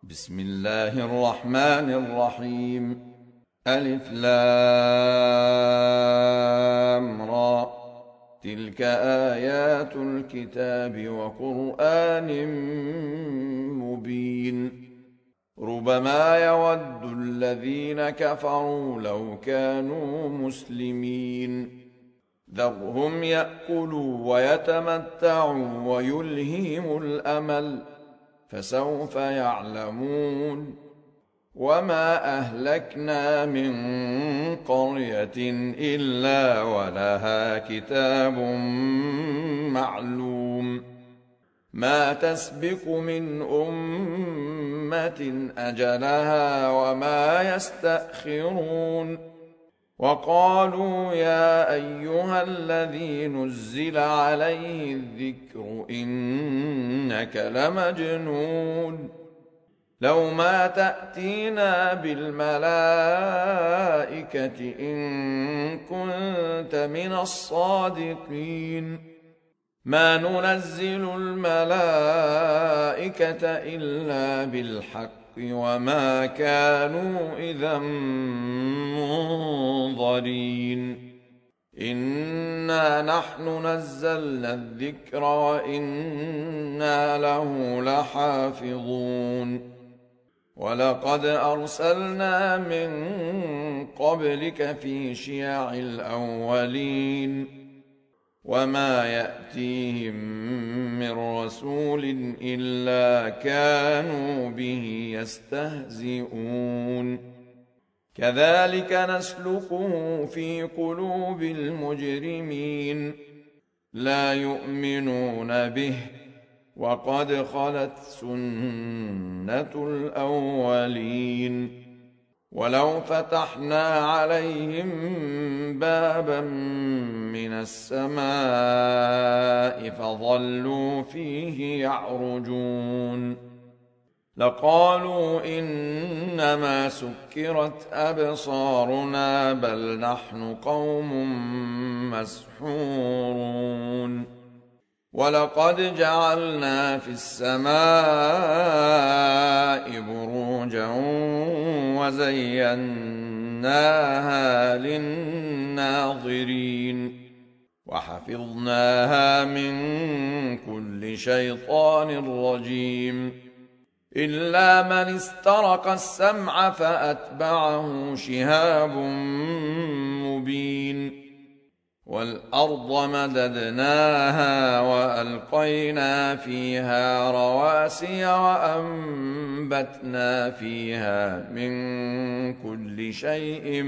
بسم الله الرحمن الرحيم. ألف لام را، تلك آيات الكتاب وقرآن مبين. ربما يود الذين كفروا لو كانوا مسلمين. ذرهم يأكلوا ويتمتعوا ويلههم الأمل، فسوف يعلمون. وما أهلكنا من قرية إلا ولها كتاب معلوم، ما تسبق من أمة أجلها وما يستأخرون. وقالوا يا أيها الذي نزل عليه الذكر إنك لمجنون، لو ما تأتينا بالملائكة إن كنت من الصادقين. ما ننزل الملائكة إلا بالحق وما كانوا إذا منظرين. إنا نحن نزلنا الذكر وإنا له لحافظون. ولقد أرسلنا من قبلك في شيع الأولين، وما يأتيهم من رسول إلا كانوا به يستهزئون. كذلك نسلكه في قلوب المجرمين، لا يؤمنون به وقد خلت سنة الأولين. ولو فتحنا عليهم بابا من السماء فظلوا فيه يعرجون لقالوا إنما سكرت أبصارنا بل نحن قوم مسحورون. ولقد جعلنا في السماء بروجا وزيناها للناظرين وحفظناها من كل شيطان رجيم إلا من استرق السمع فأتبعه شهاب مبين. والأرض مددناها وألقينا فيها رواسي وأنبتنا فيها من كل شيء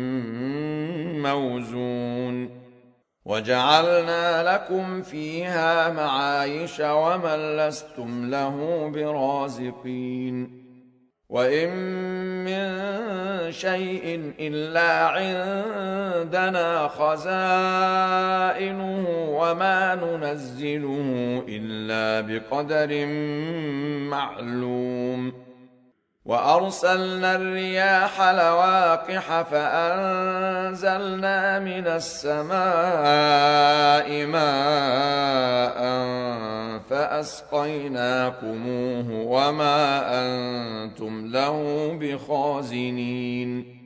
موزون. وجعلنا لكم فيها معايش ومن لستم له برازقين. وإن من شيء إلا عندنا خزائنه وما ننزله إلا بقدر معلوم. وأرسلنا الرياح لواقح فأنزلنا من السماء ماء فأسقيناكموه وما أنتم له بخازنين.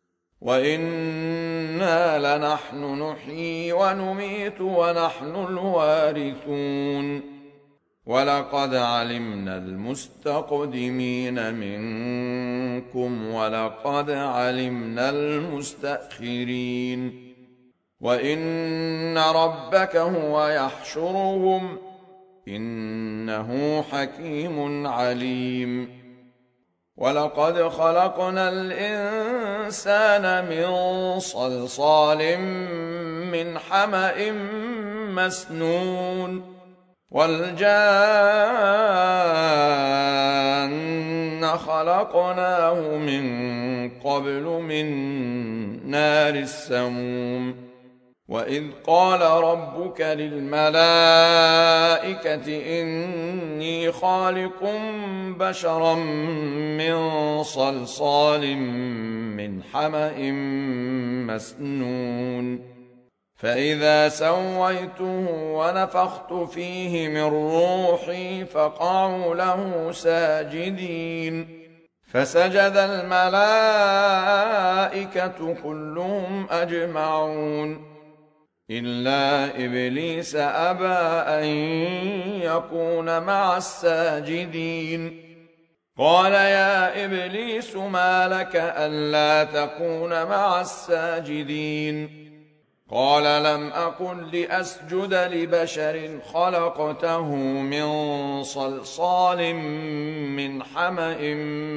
وإنا لنحن نحيي ونميت ونحن الوارثون. ولقد علمنا المستقدمين منكم ولقد علمنا المستأخرين. وإن ربك هو يحشرهم إنه حكيم عليم. ولقد خلقنا الإنسان من صلصال من حمأ مسنون والجان خلقناه من قبل من نار السموم. وإذ قال ربك للملائكة إني خالق بشرا من صلصال من حمأ مسنون فإذا سويته ونفخت فيه من روحي فقعوا له ساجدين فسجد الملائكة كلهم أجمعون إلا إبليس أبى أن يكون مع الساجدين قال يا إبليس ما لك ألا تكون مع الساجدين قال لم أكن لأسجد لبشر خلقته من صلصال من حمأ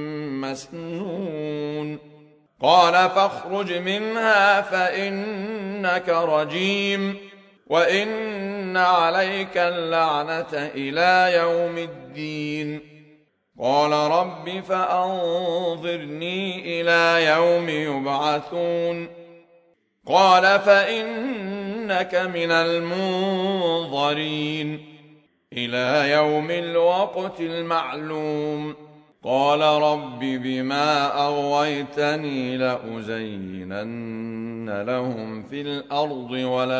مسنون قال فاخرج منها فإنك رجيم وإن عليك اللعنة إلى يوم الدين قال رب فأنظرني إلى يوم يبعثون قال فإنك من المنظرين إلى يوم الوقت المعلوم قال رب بما أغويتني لأزينن لهم في الأرض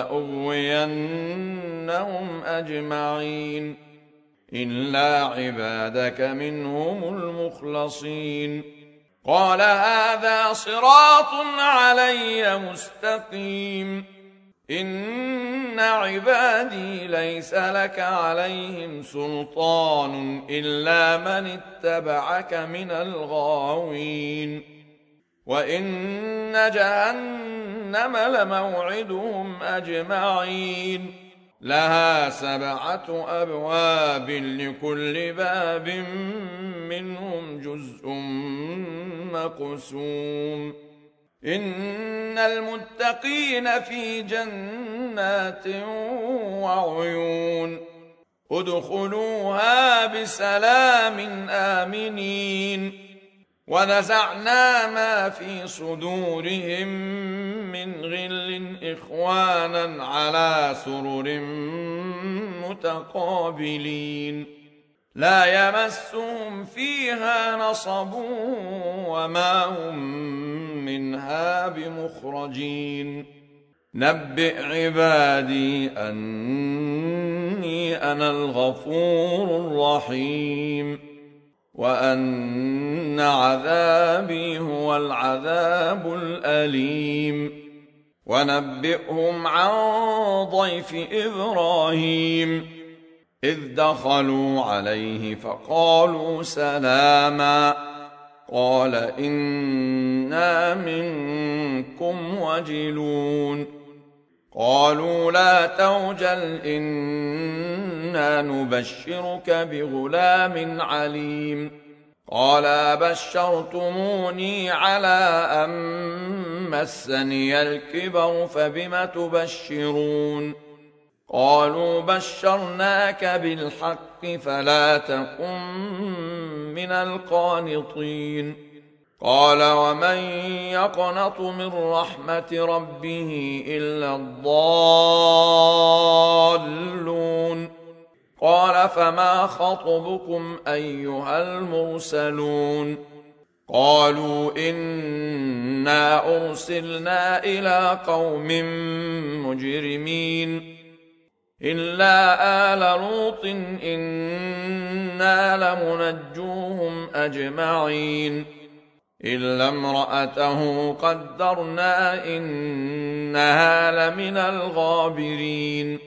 ولأغوينهم أجمعين إلا عبادك منهم المخلصين قال هذا صراط علي مستقيم إن عبادي ليس لك عليهم سلطان إلا من اتبعك من الغاوين وإن جهنم لموعدهم أجمعين لها 7 أبواب لكل باب منهم جزء مقسوم إن المتقين في جنات وعيون ادخلوها بسلام آمنين ونزعنا ما في صدورهم من غل إخوانا على سرر متقابلين لا يمسهم فيها نصب وما هم منها بمخرجين نبئ عبادي أني أنا الغفور الرحيم وأن عذابي هو العذاب الأليم ونبئهم عن ضيف إبراهيم إذ دخلوا عليه فقالوا سلاما قال إنا منكم وجلون قالوا لا توجل إنا نبشرك بغلام عليم قال بشرتموني على أن مسني الكبر فبم تبشرون قالوا بشرناك بالحق فلا تكن من القانطين قال ومن يقنط من رحمة ربه إلا الضالون قال فما خطبكم أيها المرسلون قالوا إنا أرسلنا إلى قوم مجرمين إلا آل لوط إنا لمنجوهم أجمعين إلا امرأته قدرنا إنها لمن الغابرين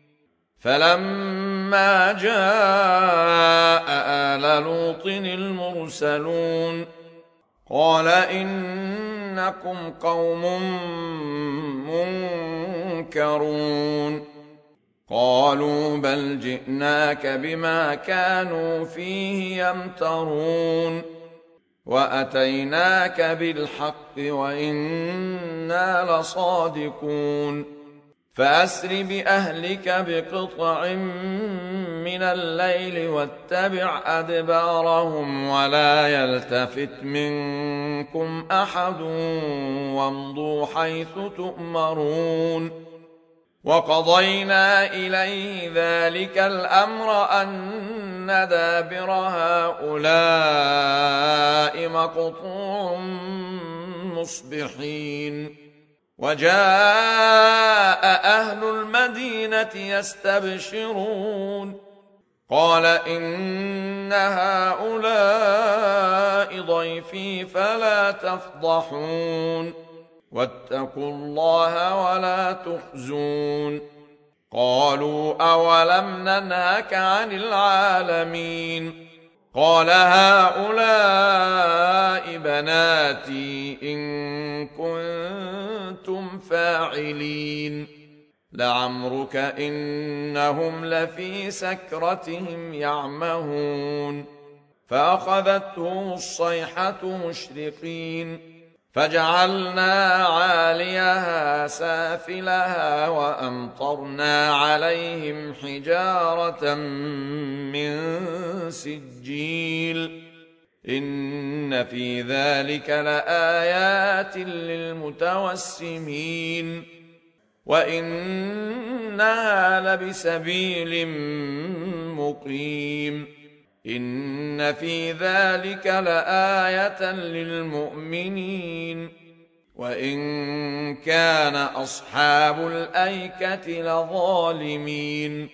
فلما جاء آل لوط المرسلون قال إنكم قوم منكرون قالوا بل جئناك بما كانوا فيه يمترون وأتيناك بالحق وإنا لصادقون فأسر بأهلك بقطع من الليل واتبع أدبارهم ولا يلتفت منكم أحد وامضوا حيث تؤمرون وقضينا إليه ذلك الأمر أن دابر هؤلاء مقطوع مصبحين وجاء أهل المدينة يستبشرون قال إن هؤلاء ضيفي فلا تفضحون واتقوا الله ولا تخزون قالوا أولم ننهك عن العالمين قال هؤلاء بناتي إن كنتم فاعلين لعمرك إنهم لفي سكرتهم يعمهون فأخذتهم الصيحة مشرقين فجعلنا عاليها سافلها وأمطرنا عليهم حجارة من سجيل إن في ذلك لآيات للمتوسمين وإنها لبسبيل مقيم إن في ذلك لآية للمؤمنين وإن كان أصحاب الأيكة لظالمين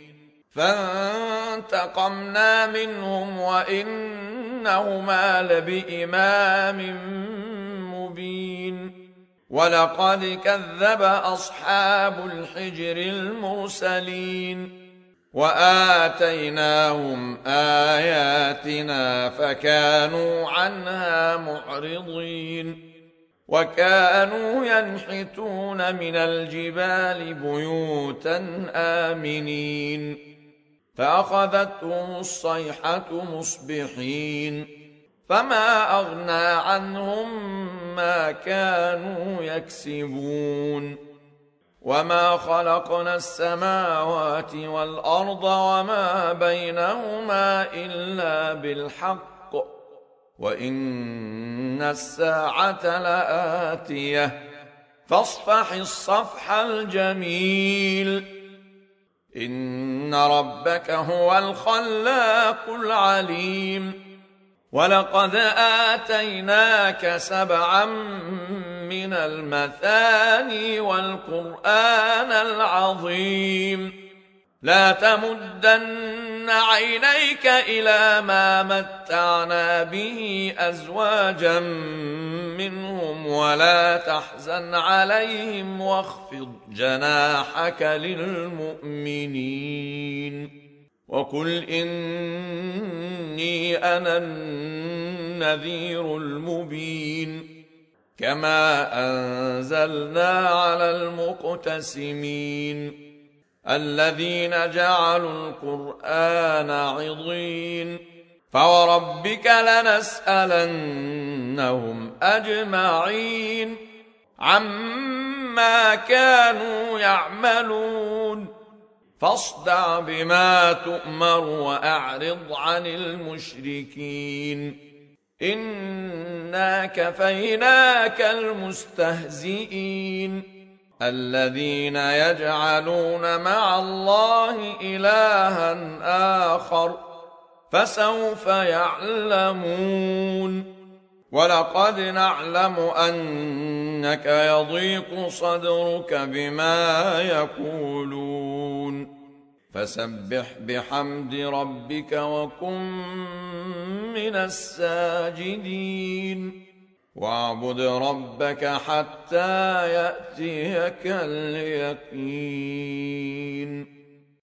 فانتقمنا منهم وإنهما لبإمام مبين ولقد كذب أصحاب الحجر المرسلين وآتيناهم آياتنا فكانوا عنها معرضين وكانوا ينحتون من الجبال بيوتا آمنين فأخذتهم الصيحة مصبحين فما أغنى عنهم ما كانوا يكسبون وما خلقنا السماوات والأرض وما بينهما إلا بالحق وإن الساعة لآتية فاصفح الصفح الجميل إن ربك هو الخلاق العليم ولقد آتيناك 7 من المثاني والقرآن العظيم لا تمدن عينيك إلى ما متعنا به أزواجا منهم ولا تحزن عليهم واخفض جناحك للمؤمنين وقل إني أنا النذير المبين كما أنزلنا على المقتسمين الذين جعلوا القرآن عضين فوربك لنسألنهم أجمعين عما كانوا يعملون فاصدع بما تؤمر وأعرض عن المشركين إنا كفيناك المستهزئين الذين يجعلون مع الله إلها آخر فسوف يعلمون ولقد نعلم أنك يضيق صدرك بما يقولون فسبح بحمد ربك وكن من الساجدين واعبد ربك حتى يأتيك اليقين